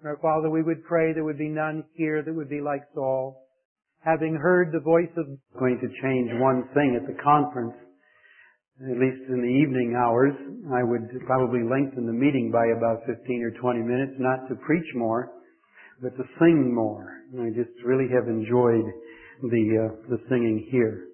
Our Father, we would pray there would be none here that would be like Saul. Having heard the voice of going to change one thing at the conference, at least in the evening hours, I would probably lengthen the meeting by about 15 or 20 minutes, not to preach more, but to sing more. And I just really have enjoyed the singing here.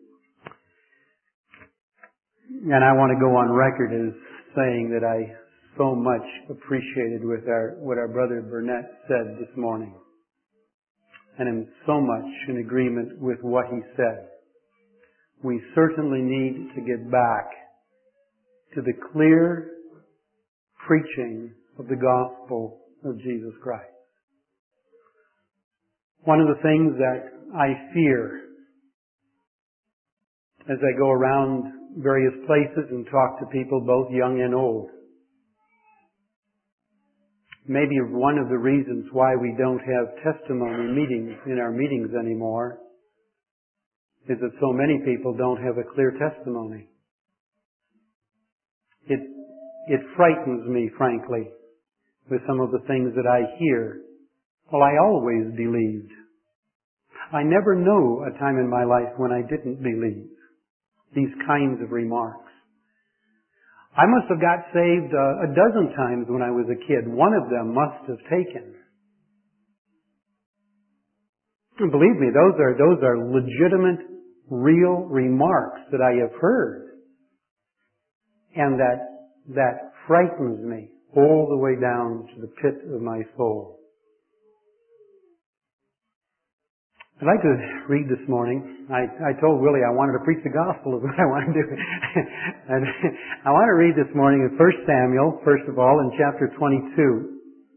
And I want to go on record as saying that I so much appreciated what our brother Burnett said this morning. And am so much in agreement with what he said. We certainly need to get back to the clear preaching of the gospel of Jesus Christ. One of the things that I fear as I go around various places and talk to people, both young and old, maybe one of the reasons why we don't have testimony meetings in our meetings anymore is that so many people don't have a clear testimony. It frightens me, frankly, with some of the things that I hear. Well, I always believed. I never know a time in my life when I didn't believe these kinds of remarks. I must have got saved a dozen times when I was a kid. One of them must have taken. And believe me, those are legitimate, real remarks that I have heard. And that frightens me all the way down to the pit of my soul. I'd like to read this morning. I told Willie I wanted to preach the gospel is what I want to do. And I want to read this morning in 1 Samuel, first of all, in chapter 22.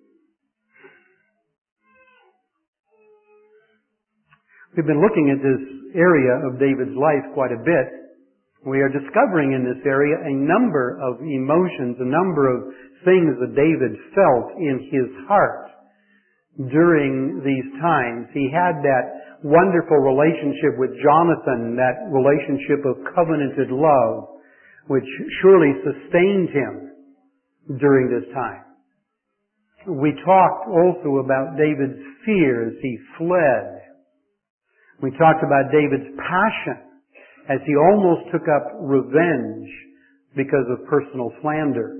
We've been looking at this area of David's life quite a bit. We are discovering in this area a number of emotions, a number of things that David felt in his heart during these times. He had that wonderful relationship with Jonathan, that relationship of covenanted love, which surely sustained him during this time. We talked also about David's fear as he fled. We talked about David's passion as he almost took up revenge because of personal slander.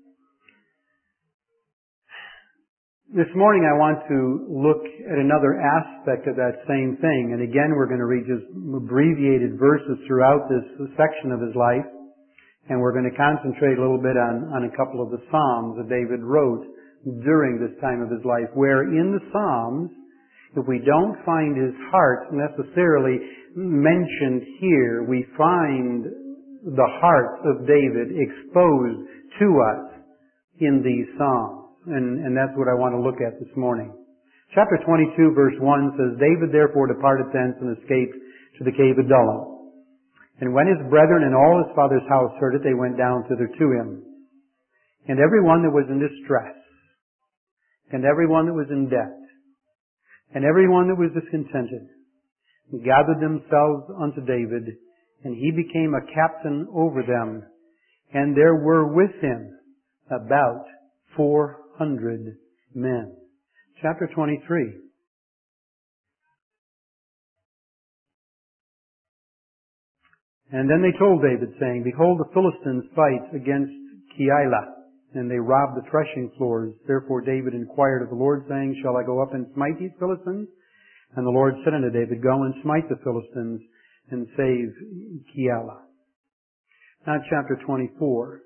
This morning I want to look at another aspect of that same thing. And again, we're going to read just abbreviated verses throughout this section of his life. And we're going to concentrate a little bit on a couple of the Psalms that David wrote during this time of his life, where in the Psalms, if we don't find his heart necessarily mentioned here, we find the heart of David exposed to us in these Psalms. And that's what I want to look at this morning. Chapter 22 verse 1 says, David therefore departed thence and escaped to the cave of Adullam. And when his brethren and all his father's house heard it, they went down thither to him. And every one that was in distress, and every one that was in debt, and every one that was discontented, gathered themselves unto David, and he became a captain over them. And there were with him about 400 men. Chapter 23. And then they told David, saying, Behold, the Philistines fight against Keilah, and they rob the threshing floors. Therefore David inquired of the Lord, saying, Shall I go up and smite these Philistines? And the Lord said unto David, Go and smite the Philistines, and save Keilah. Now chapter 24.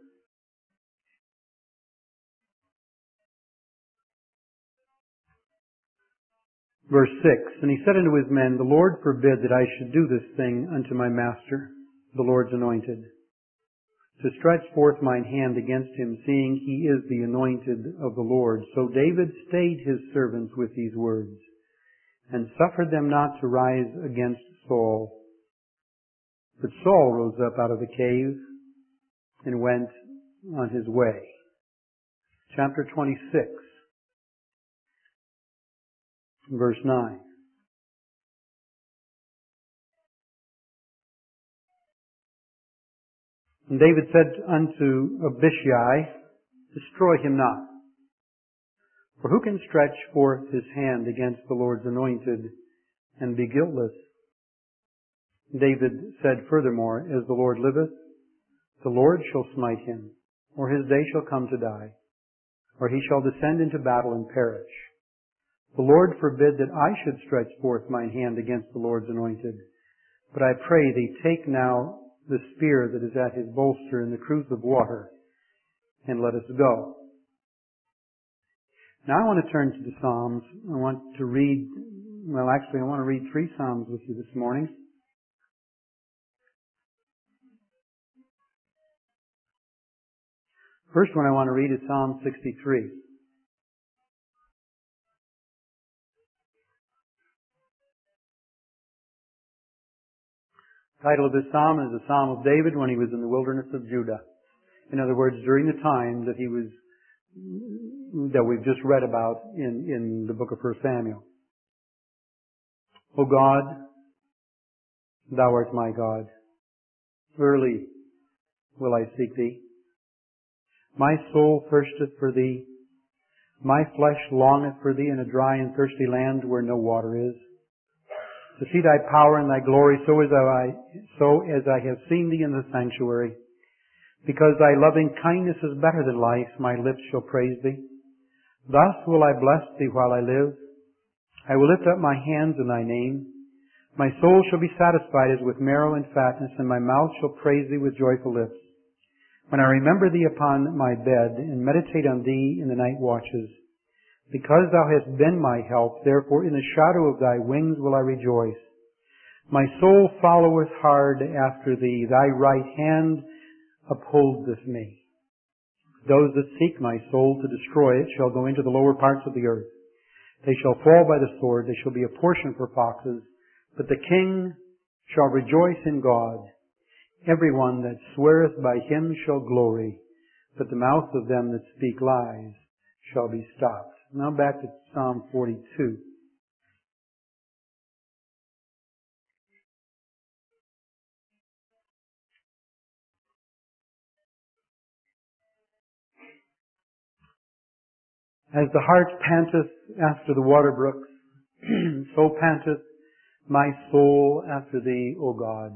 Verse 6, And he said unto his men, The Lord forbid that I should do this thing unto my master, the Lord's anointed, to stretch forth mine hand against him, seeing he is the anointed of the Lord. So David stayed his servants with these words, and suffered them not to rise against Saul. But Saul rose up out of the cave, and went on his way. Chapter 26. Verse 9. And David said unto Abishai, Destroy him not, For who can stretch forth his hand against the Lord's anointed and be guiltless? David said furthermore, As the Lord liveth, the Lord shall smite him, or his day shall come to die, or he shall descend into battle and perish. The Lord forbid that I should stretch forth mine hand against the Lord's anointed. But I pray thee, take now the spear that is at his bolster and the cruse of water, and let us go. Now I want to turn to the Psalms. I want to read 3 Psalms with you this morning. First one I want to read is Psalm 63. The title of this psalm is the Psalm of David when he was in the wilderness of Judah. In other words, during the time that we've just read about in the book of 1 Samuel. O God, Thou art my God. Early will I seek Thee. My soul thirsteth for Thee. My flesh longeth for Thee in a dry and thirsty land where no water is. To see Thy power and Thy glory so as I have seen Thee in the sanctuary. Because Thy loving kindness is better than life, my lips shall praise Thee. Thus will I bless Thee while I live. I will lift up my hands in Thy name. My soul shall be satisfied as with marrow and fatness, and my mouth shall praise Thee with joyful lips. When I remember Thee upon my bed, and meditate on Thee in the night watches. Because Thou hast been my help, therefore in the shadow of Thy wings will I rejoice. My soul followeth hard after Thee. Thy right hand upholdeth me. Those that seek my soul to destroy it shall go into the lower parts of the earth. They shall fall by the sword. They shall be a portion for foxes. But the king shall rejoice in God. Everyone that sweareth by Him shall glory. But the mouth of them that speak lies shall be stopped. Now back to Psalm 42. As the hart panteth after the water brooks, so panteth my soul after Thee, O God.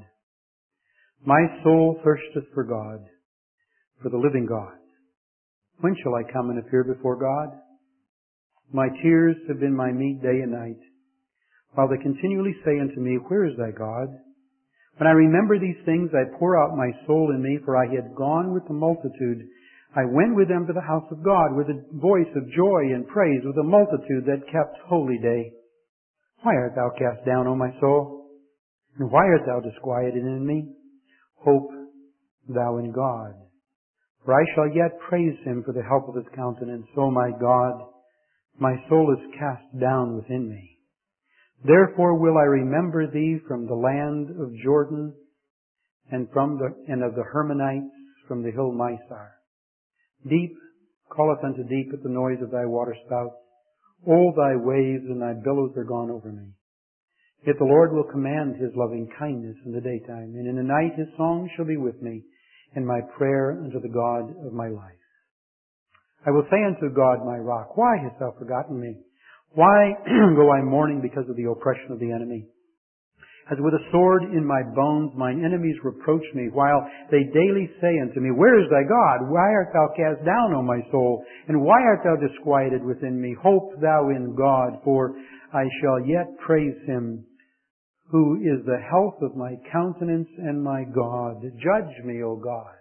My soul thirsteth for God, for the living God. When shall I come and appear before God? My tears have been my meat day and night, while they continually say unto me, Where is thy God? When I remember these things, I pour out my soul in me, for I had gone with the multitude. I went with them to the house of God, with a voice of joy and praise, with a multitude that kept holy day. Why art thou cast down, O my soul? And why art thou disquieted in me? Hope thou in God. For I shall yet praise Him for the help of His countenance. O my God, my soul is cast down within me. Therefore will I remember Thee from the land of Jordan, and of the Hermonites from the hill Mizar. Deep calleth unto deep at the noise of Thy waterspouts. All Thy waves and Thy billows are gone over me. Yet the Lord will command His loving kindness in the daytime, and in the night His song shall be with me, and my prayer unto the God of my life. I will say unto God my rock, Why hast Thou forgotten me? Why go I mourning because of the oppression of the enemy? As with a sword in my bones, mine enemies reproach me, while they daily say unto me, Where is thy God? Why art thou cast down, O my soul? And why art thou disquieted within me? Hope thou in God, for I shall yet praise Him, who is the health of my countenance and my God. Judge me, O God,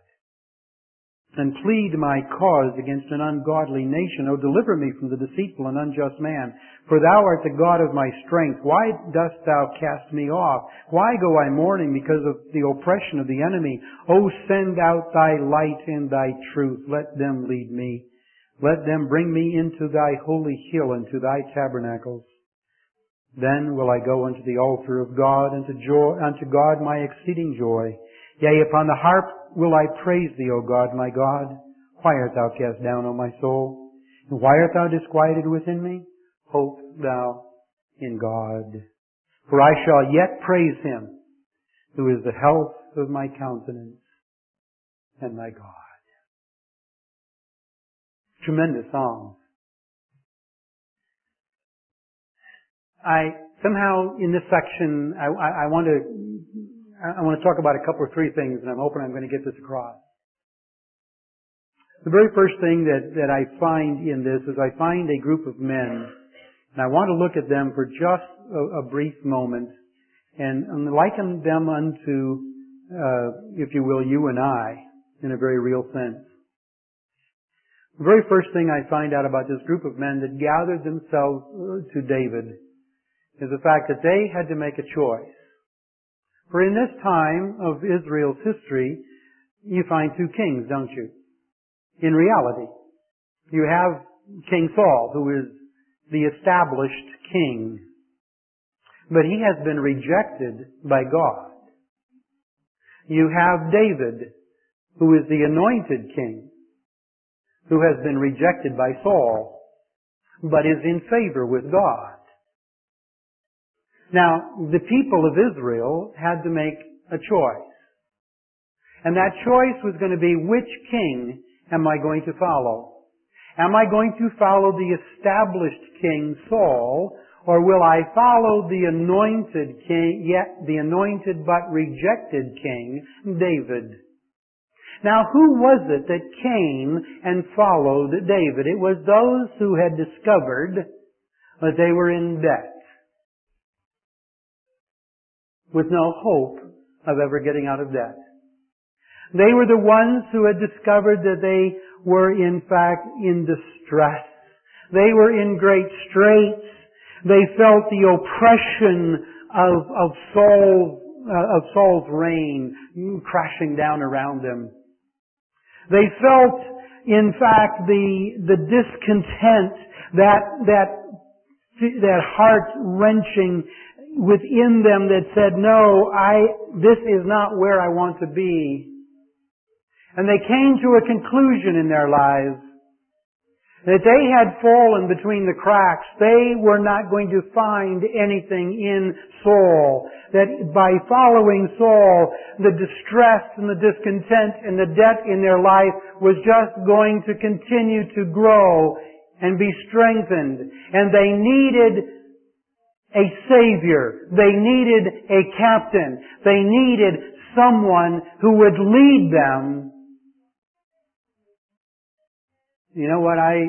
and plead my cause against an ungodly nation. O deliver me from the deceitful and unjust man. For Thou art the God of my strength. Why dost Thou cast me off? Why go I mourning because of the oppression of the enemy? O send out Thy light and Thy truth. Let them lead me. Let them bring me into Thy holy hill and to Thy tabernacles. Then will I go unto the altar of God, unto God my exceeding joy. Yea, upon the harp will I praise Thee, O God, my God. Why art Thou cast down, O my soul? And why art Thou disquieted within me? Hope thou in God. For I shall yet praise Him, who is the health of my countenance and my God. Tremendous songs. somehow in this section, I want to talk about a couple or three things, and I'm hoping I'm going to get this across. The very first thing that I find in this is I find a group of men, and I want to look at them for just a brief moment and liken them unto, if you will, you and I, in a very real sense. The very first thing I find out about this group of men that gathered themselves to David is the fact that they had to make a choice. For in this time of Israel's history, you find two kings, don't you? In reality, you have King Saul, who is the established king. But he has been rejected by God. You have David, who is the anointed king, who has been rejected by Saul, but is in favor with God. Now, the people of Israel had to make a choice. And that choice was going to be, which king am I going to follow? Am I going to follow the established king, Saul, or will I follow the anointed king, yet the anointed but rejected king, David? Now, who was it that came and followed David? It was those who had discovered that they were in debt, with no hope of ever getting out of debt. They were the ones who had discovered that they were in fact in distress. They were in great straits. They felt the oppression of Saul's reign crashing down around them. They felt, in fact, the discontent, that heart-wrenching within them that said, no, this is not where I want to be. And they came to a conclusion in their lives that they had fallen between the cracks. They were not going to find anything in Saul. That by following Saul, the distress and the discontent and the debt in their life was just going to continue to grow and be strengthened. And they needed a Savior. They needed a captain. They needed someone who would lead them. You know what I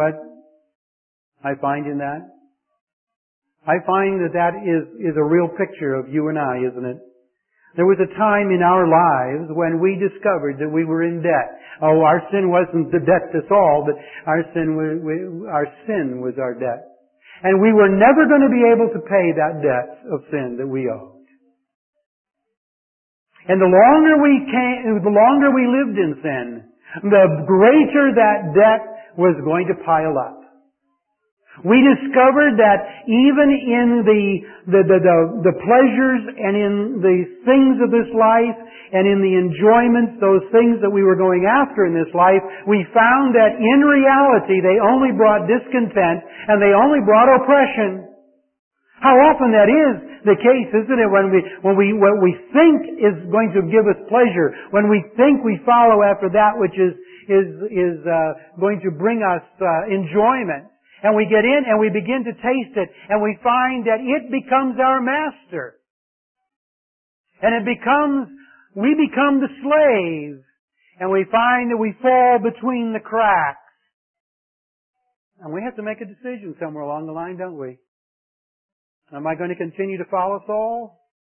find in that? I find that is a real picture of you and I, isn't it? There was a time in our lives when we discovered that we were in debt. Oh, our sin wasn't the debt to Saul, but our sin was our debt. And we were never going to be able to pay that debt of sin that we owed. And the longer we lived in sin, the greater that debt was going to pile up. We discovered that even in the pleasures and in the things of this life and in the enjoyments, those things that we were going after in this life, we found that in reality they only brought discontent and they only brought oppression. How often that is the case, isn't it? When we think is going to give us pleasure, when we think we follow after that which is going to bring us enjoyment, and we get in and we begin to taste it, and we find that it becomes our master, and we become the slave, and we find that we fall between the cracks, and we have to make a decision somewhere along the line, don't we? Am I going to continue to follow Saul?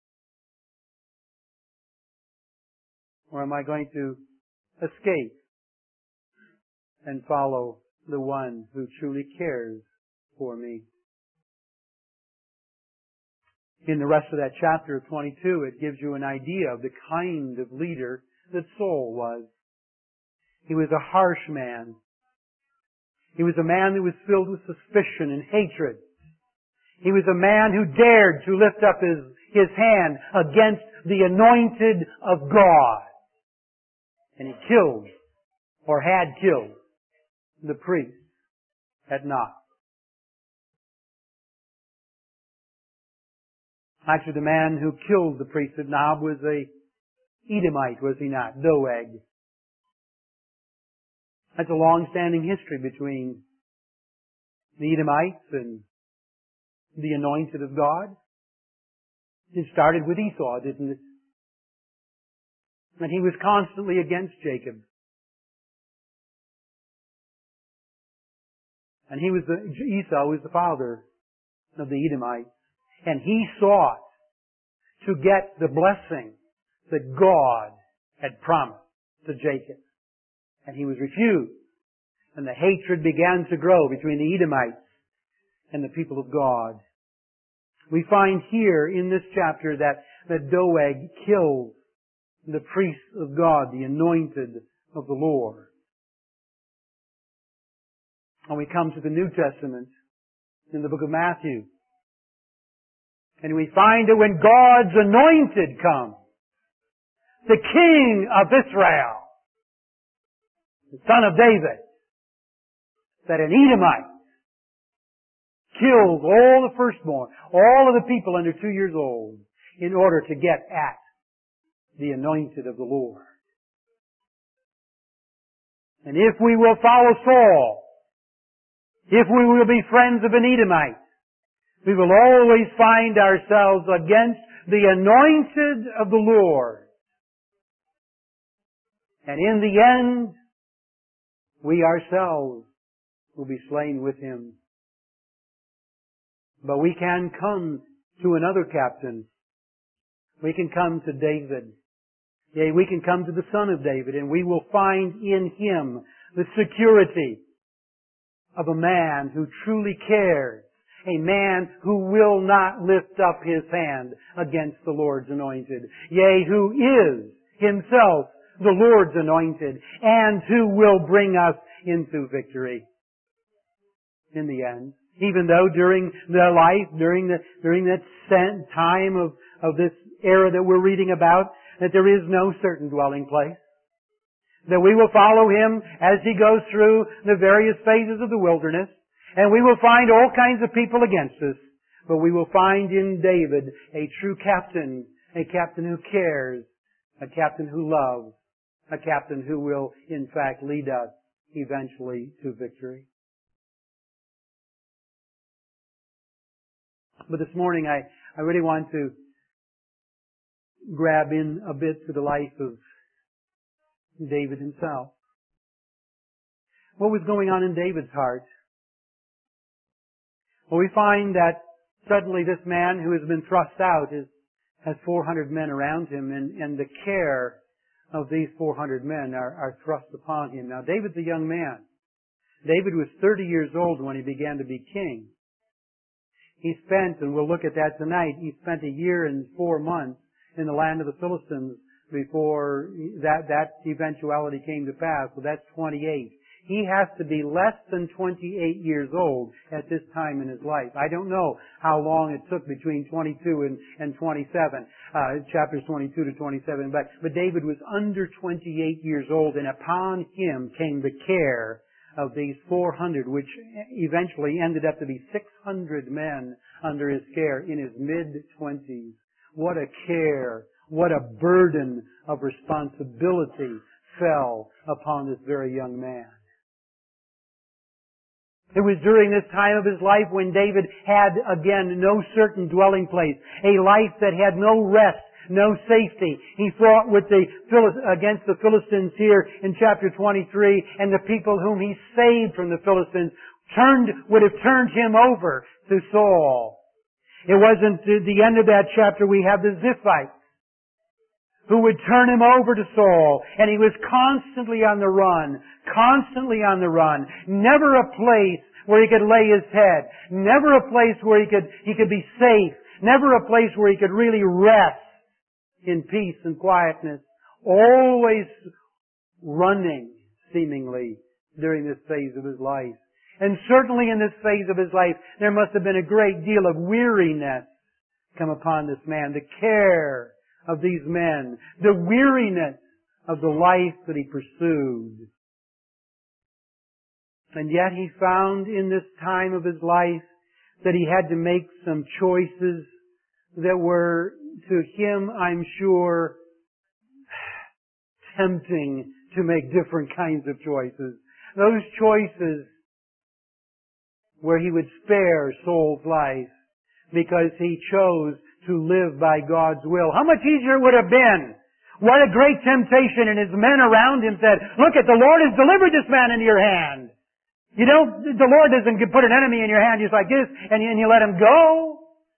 Or am I going to escape and follow the one who truly cares for me? In the rest of that chapter of 22, it gives you an idea of the kind of leader that Saul was. He was a harsh man. He was a man that was filled with suspicion and hatred. He was a man who dared to lift up his hand against the anointed of God. And he killed, or had killed, the priest at Nob. Actually, the man who killed the priest at Nob was a Edomite, was he not? Doeg. That's a long-standing history between the Edomites and the anointed of God? It started with Esau, didn't it? And he was constantly against Jacob. And Esau was the father of the Edomites. And he sought to get the blessing that God had promised to Jacob. And he was refused. And the hatred began to grow between the Edomites and the people of God. We find here in this chapter that Doeg kills the priest of God, the anointed of the Lord. And we come to the New Testament in the book of Matthew. And we find that when God's anointed comes, the King of Israel, the son of David, that an Edomite kills all the firstborn, all of the people under 2 years old, in order to get at the anointed of the Lord. And if we will follow Saul, if we will be friends of an Edomite, we will always find ourselves against the anointed of the Lord. And in the end, we ourselves will be slain with him. But we can come to another captain. We can come to David. Yea, we can come to the Son of David, and we will find in him the security of a man who truly cares, a man who will not lift up his hand against the Lord's anointed. Yea, who is himself the Lord's anointed, and who will bring us into victory in the end. Even though during their life, during that time of this era that we're reading about, that there is no certain dwelling place. That we will follow him as he goes through the various phases of the wilderness, and we will find all kinds of people against us, but we will find in David a true captain, a captain who cares, a captain who loves, a captain who will in fact lead us eventually to victory. But this morning I really want to grab in a bit to the life of David himself. What was going on in David's heart? Well, we find that suddenly this man who has been thrust out has 400 men around him, and the care of these 400 men are thrust upon him. Now, David's a young man. David was 30 years old when he began to be king. He spent, and we'll look at that tonight, he spent 1 year and 4 months in the land of the Philistines before that eventuality came to pass. So that's 28. He has to be less than 28 years old at this time in his life. I don't know how long it took between 22 and 27, chapters 22 to 27, but David was under 28 years old, and upon him came the care of these 400, which eventually ended up to be 600 men under his care in his mid-20s. What a care, what a burden of responsibility fell upon this very young man. It was during this time of his life when David had, again, no certain dwelling place, a life that had no rest, no safety. He fought against the Philistines here in chapter 23, and the people whom he saved from the Philistines would have turned him over to Saul. It wasn't at the end of that chapter we have the Ziphites who would turn him over to Saul, and he was constantly on the run, never a place where he could lay his head, never a place where he could be safe, never a place where he could really rest in peace and quietness, always running, seemingly, during this phase of his life. And certainly in this phase of his life, there must have been a great deal of weariness come upon this man, the care of these men, the weariness of the life that he pursued. And yet he found in this time of his life that he had to make some choices that were, to him, I'm sure, tempting to make different kinds of choices. Those choices where he would spare Saul's life, because he chose to live by God's will. How much easier it would have been. What a great temptation, and his men around him said, look at, the Lord has delivered this man into your hand. You don't, the Lord doesn't put an enemy in your hand just like this, and you let him go.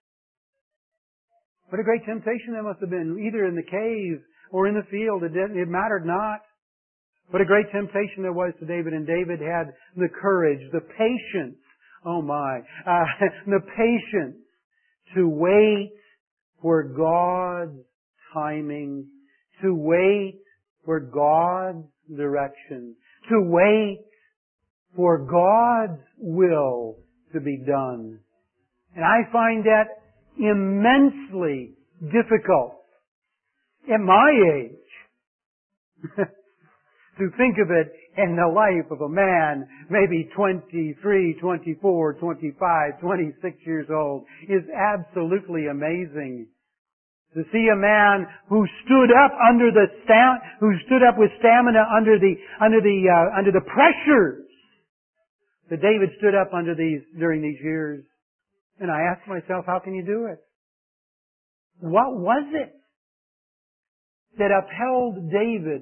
What a great temptation that must have been, either in the cave or in the field. It mattered not. What a great temptation there was to David, and David had the courage, the patience, the patience to wait for God's timing, to wait for God's direction, to wait for God's will to be done. And I find that immensely difficult at my age. To think of it in the life of a man, maybe 23, 24, 25, 26 years old, is absolutely amazing. To see a man who stood up with stamina under the pressures that David stood up during these years. And I asked myself, how can you do it? What was it that upheld David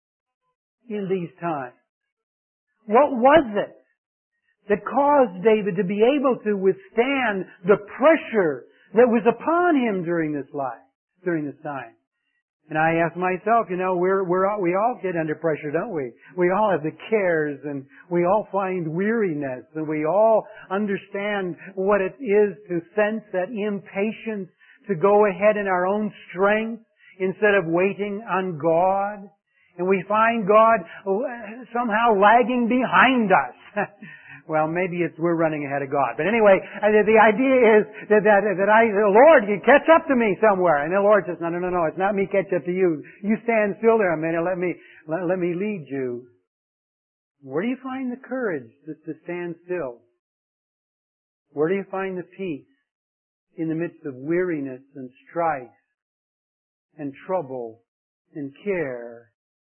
in these times? What was it that caused David to be able to withstand the pressure that was upon him during this time? And I asked myself, we all get under pressure, don't we? We all have the cares, and we all find weariness, and we all understand what it is to sense that impatience to go ahead in our own strength instead of waiting on God. And we find God somehow lagging behind us. Well, maybe we're running ahead of God. But anyway, the idea is that Lord, you catch up to me somewhere. And the Lord says, no, it's not me catch up to you. You stand still there a minute. Let me lead you. Where do you find the courage to stand still? Where do you find the peace in the midst of weariness and strife and trouble and care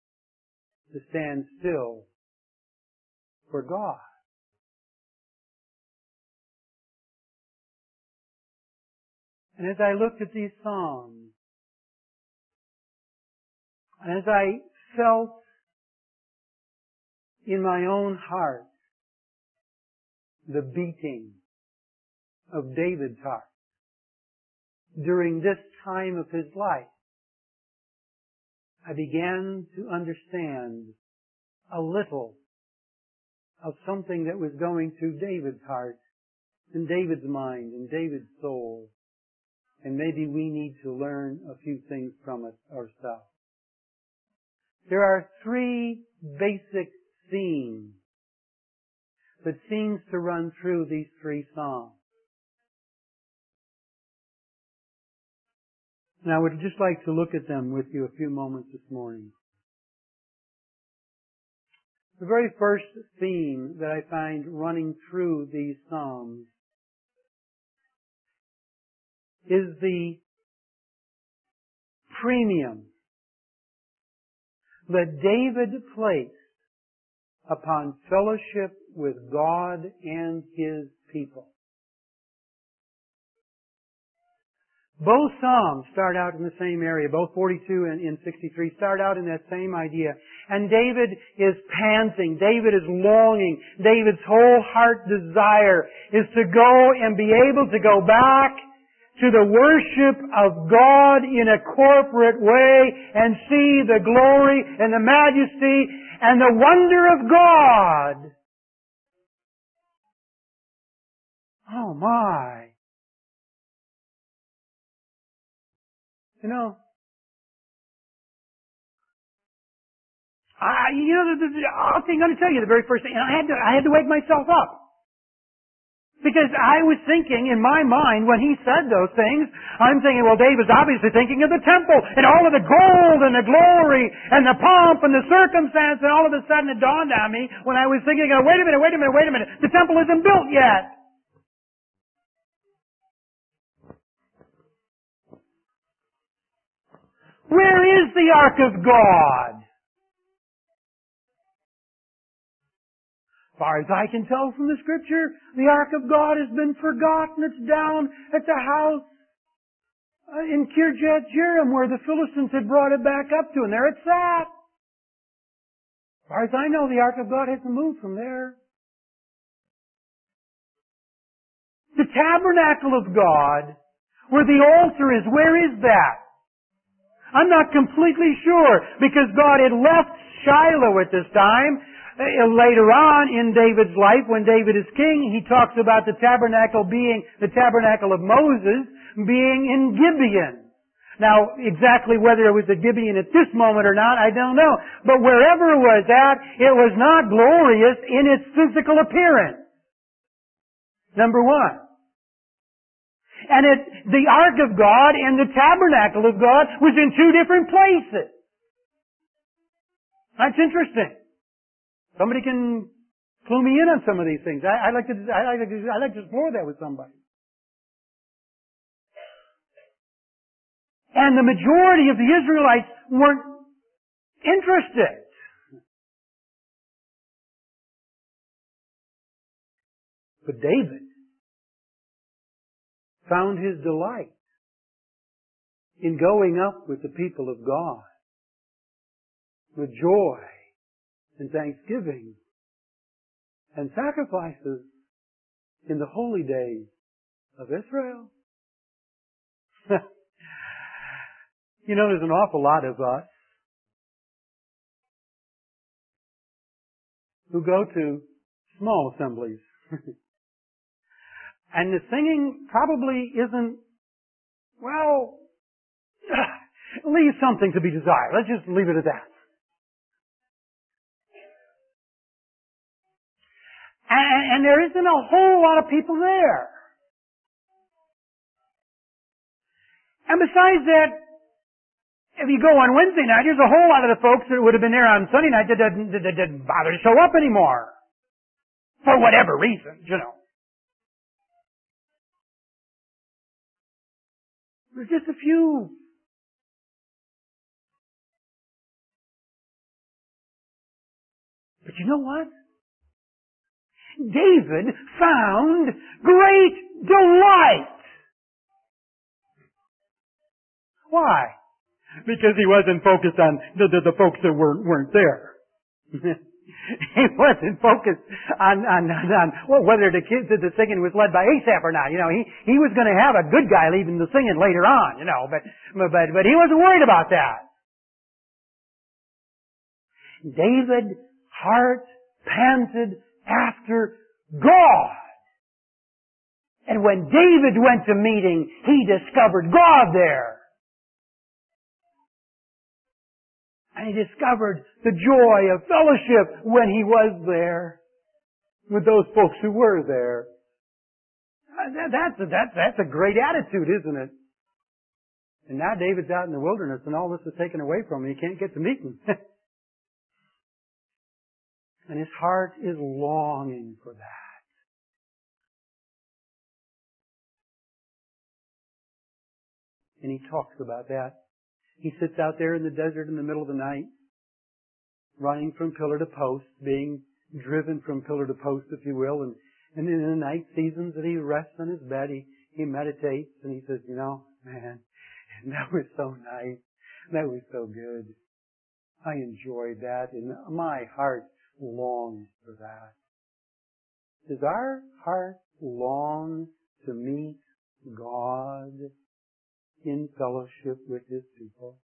to stand still for God? And as I looked at these Psalms, and as I felt in my own heart the beating of David's heart during this time of his life, I began to understand a little of something that was going through David's heart and David's mind and David's soul. And maybe we need to learn a few things from it ourselves. There are three basic themes that seems to run through these three Psalms. And I would just like to look at them with you a few moments this morning. The very first theme that I find running through these Psalms is the premium that David placed upon fellowship with God and His people. Both Psalms start out in the same area. Both 42 and 63 start out in that same idea. And David is panting. David is longing. David's whole heart desire is to go and be able to go back to the worship of God in a corporate way and see the glory and the majesty and the wonder of God. Oh my. You know, I'm going to tell you the very first thing, and I had to wake myself up. Because I was thinking in my mind when he said those things, I'm thinking, well, David's obviously thinking of the temple and all of the gold and the glory and the pomp and the circumstance, and all of a sudden it dawned on me when I was thinking, oh, wait a minute, the temple isn't built yet. Where is the Ark of God? As far as I can tell from the Scripture, the Ark of God has been forgotten. It's down at the house in Kirjath Jearim where the Philistines had brought it back up to, and there it sat. As far as I know, the Ark of God hasn't moved from there. The tabernacle of God, where the altar is, where is that? I'm not completely sure, because God had left Shiloh at this time. Later on in David's life, when David is king, he talks about the tabernacle being the tabernacle of Moses being in Gibeon. Now, exactly whether it was at Gibeon at this moment or not, I don't know. But wherever it was at, it was not glorious in its physical appearance. Number one. And the Ark of God and the tabernacle of God was in two different places. That's interesting. Somebody can clue me in on some of these things. I'd like to explore that with somebody. And the majority of the Israelites weren't interested. But David found his delight in going up with the people of God with joy and thanksgiving and sacrifices in the holy days of Israel. You know, there's an awful lot of us who go to small assemblies. And the singing probably isn't, well, leaves something to be desired. Let's just leave it at that. And there isn't a whole lot of people there. And besides that, if you go on Wednesday night, there's a whole lot of the folks that would have been there on Sunday night that didn't bother to show up anymore. For whatever reason, you know. There's just a few. But you know what? David found great delight. Why? Because he wasn't focused on the folks that weren't there. He wasn't focused on whether the singing was led by Asaph or not. You know, he was going to have a good guy leading the singing later on. You know, but he wasn't worried about that. David's heart panted after God. And when David went to meeting, he discovered God there. And he discovered the joy of fellowship when he was there with those folks who were there. That's a great attitude, isn't it? And now David's out in the wilderness and all this is taken away from him. He can't get to meeting. And his heart is longing for that. And he talks about that. He sits out there in the desert in the middle of the night, running from pillar to post, being driven from pillar to post, if you will. And in the night seasons that he rests on his bed, he meditates and he says, you know, man, that was so nice. That was so good. I enjoyed that and my heart longs for that. Does our heart long to meet God in fellowship with His people?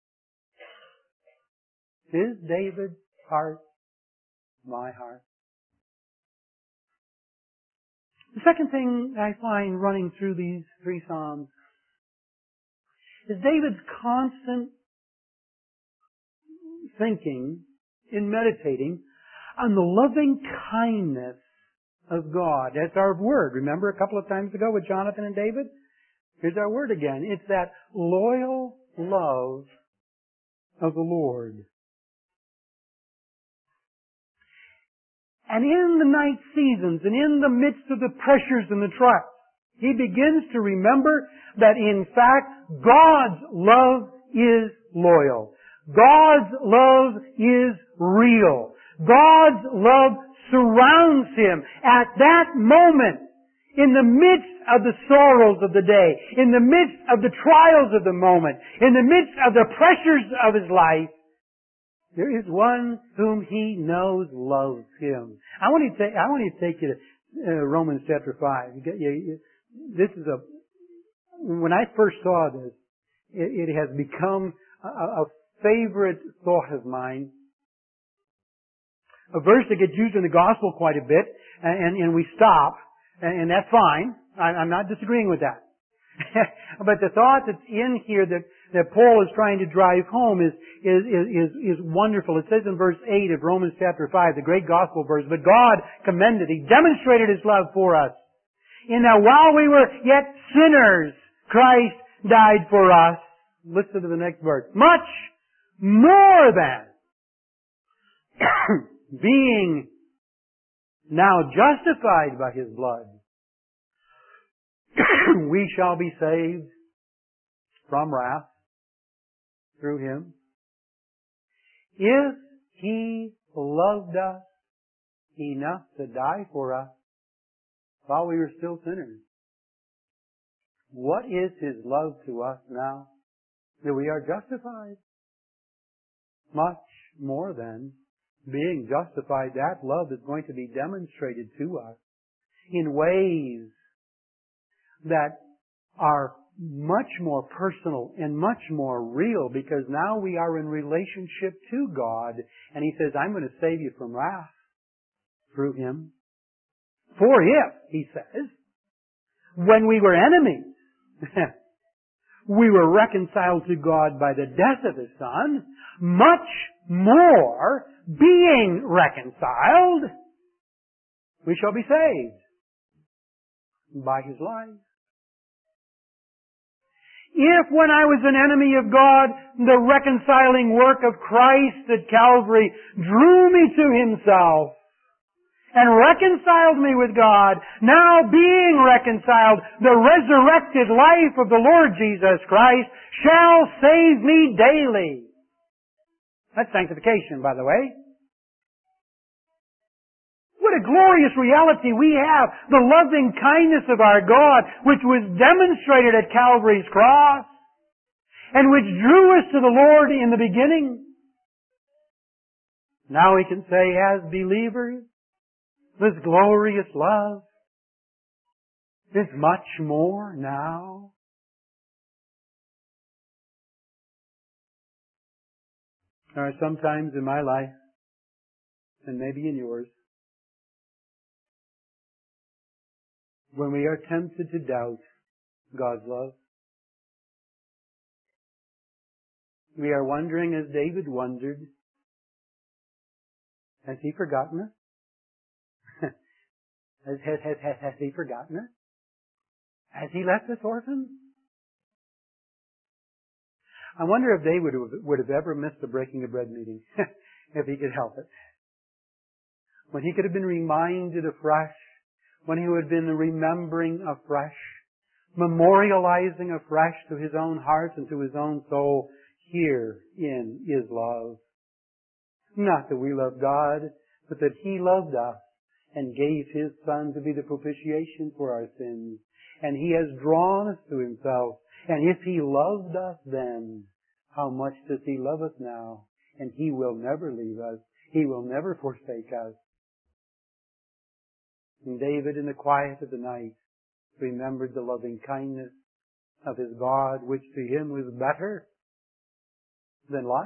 Is David's heart my heart? The second thing I find running through these three Psalms is David's constant thinking and meditating on the loving kindness of God. That's our word. Remember a couple of times ago with Jonathan and David? Here's our word again. It's that loyal love of the Lord. And in the night seasons and in the midst of the pressures and the trials, he begins to remember that in fact God's love is loyal. God's love is real. God's love surrounds him at that moment, in the midst of the sorrows of the day, in the midst of the trials of the moment, in the midst of the pressures of his life, there is one whom he knows loves him. I want to take you to Romans chapter 5. This is when I first saw this, it has become a favorite thought of mine. A verse that gets used in the gospel quite a bit, and we stop, and that's fine. I'm not disagreeing with that. But the thought that's in here that Paul is trying to drive home is wonderful. It says in verse 8 of Romans chapter 5, the great gospel verse, but God commended, He demonstrated His love for us, in that while we were yet sinners, Christ died for us. Listen to the next verse. Much more than being now justified by His blood, we shall be saved from wrath through Him. If He loved us enough to die for us while we were still sinners, what is His love to us now that we are justified? Much more than being justified, that love is going to be demonstrated to us in ways that are much more personal and much more real, because now we are in relationship to God, and He says, I'm going to save you from wrath through Him. For if, He says, when we were enemies, we were reconciled to God by the death of His Son, much more, being reconciled, we shall be saved by His life. If when I was an enemy of God, the reconciling work of Christ at Calvary drew me to Himself and reconciled me with God, now being reconciled, the resurrected life of the Lord Jesus Christ shall save me daily. That's sanctification, by the way. What a glorious reality we have. The loving kindness of our God, which was demonstrated at Calvary's cross, and which drew us to the Lord in the beginning. Now we can say, as believers, this glorious love is much more now. There are some times in my life, and maybe in yours, when we are tempted to doubt God's love. We are wondering, as David wondered, has He forgotten us? Has He forgotten us? Has He left us orphans? I wonder if David would have ever missed the breaking of bread meeting, if he could help it. When he could have been reminded afresh, when he would have been remembering afresh, memorializing afresh to his own heart and to his own soul, here in His love. Not that we love God, but that He loved us and gave His Son to be the propitiation for our sins. And He has drawn us to Himself. And if He loved us then, how much does He love us now? And He will never leave us. He will never forsake us. And David, in the quiet of the night, remembered the loving kindness of his God, which to him was better than life.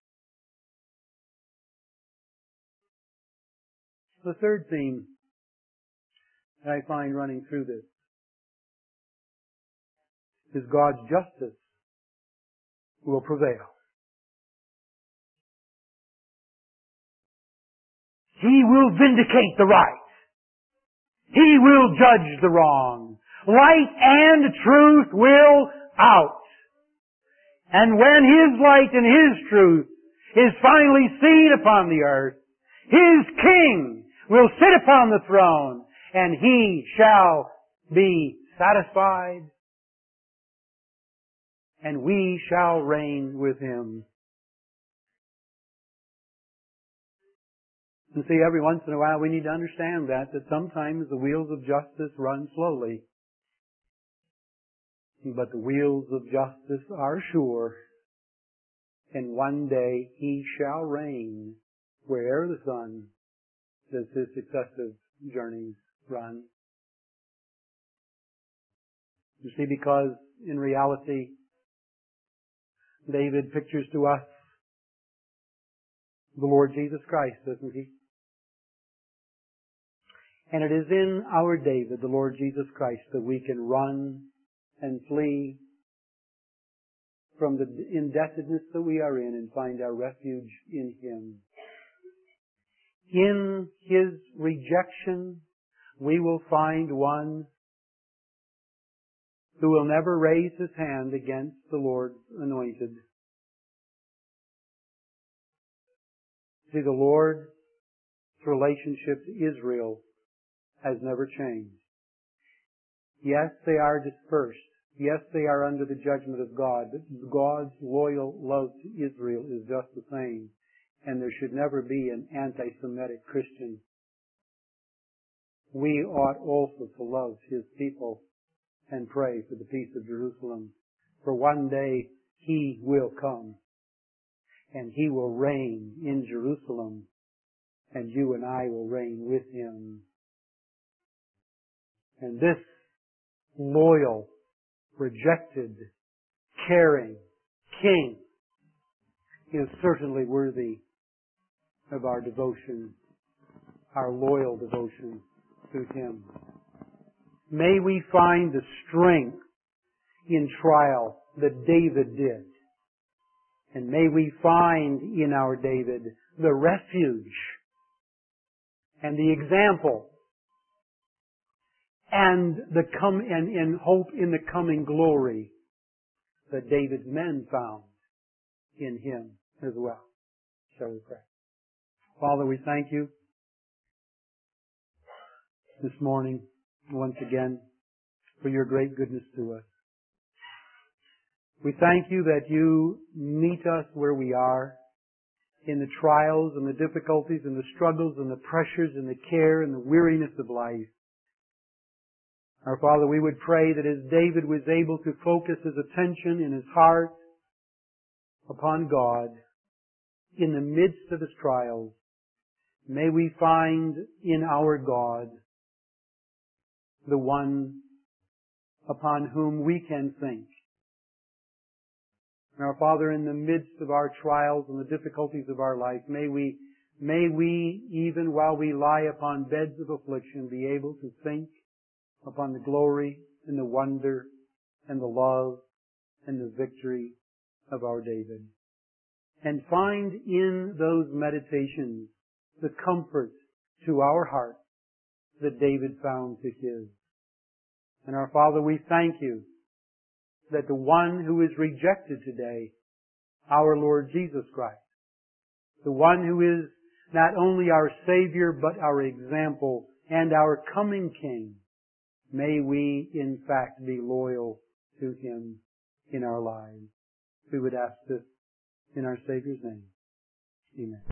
The third theme that I find running through this is God's justice will prevail. He will vindicate the right. He will judge the wrong. Light and truth will out. And when His light and His truth is finally seen upon the earth, His King will sit upon the throne, and He shall be satisfied, and we shall reign with Him. And see, every once in a while we need to understand that sometimes the wheels of justice run slowly. But the wheels of justice are sure, and one day He shall reign where'er the sun does His successive journeys run. You see, because in reality, David pictures to us the Lord Jesus Christ, doesn't he? And it is in our David, the Lord Jesus Christ, that we can run and flee from the indebtedness that we are in and find our refuge in Him. In His rejection, we will find one who will never raise his hand against the Lord's anointed. See, the Lord's relationship to Israel has never changed. Yes, they are dispersed. Yes, they are under the judgment of God, but God's loyal love to Israel is just the same. And there should never be an anti-Semitic Christian. We ought also to love His people and pray for the peace of Jerusalem. For one day He will come and He will reign in Jerusalem, and you and I will reign with Him. And this loyal, rejected, caring King is certainly worthy of our devotion, our loyal devotion to Him. May we find the strength in trial that David did. And may we find in our David the refuge and the example and hope in the coming glory that David's men found in him as well. Shall we pray? Father, we thank You this morning once again for Your great goodness to us. We thank You that You meet us where we are in the trials and the difficulties and the struggles and the pressures and the care and the weariness of life. Our Father, we would pray that as David was able to focus his attention in his heart upon God in the midst of his trials, may we find in our God the one upon whom we can think. And our Father, in the midst of our trials and the difficulties of our life, may we, even while we lie upon beds of affliction, be able to think upon the glory and the wonder and the love and the victory of our David. And find in those meditations the comfort to our heart that David found to his. And our Father, we thank You that the one who is rejected today, our Lord Jesus Christ, the one who is not only our Savior but our example and our coming King, may we in fact be loyal to Him in our lives. We would ask this in our Savior's name. Amen.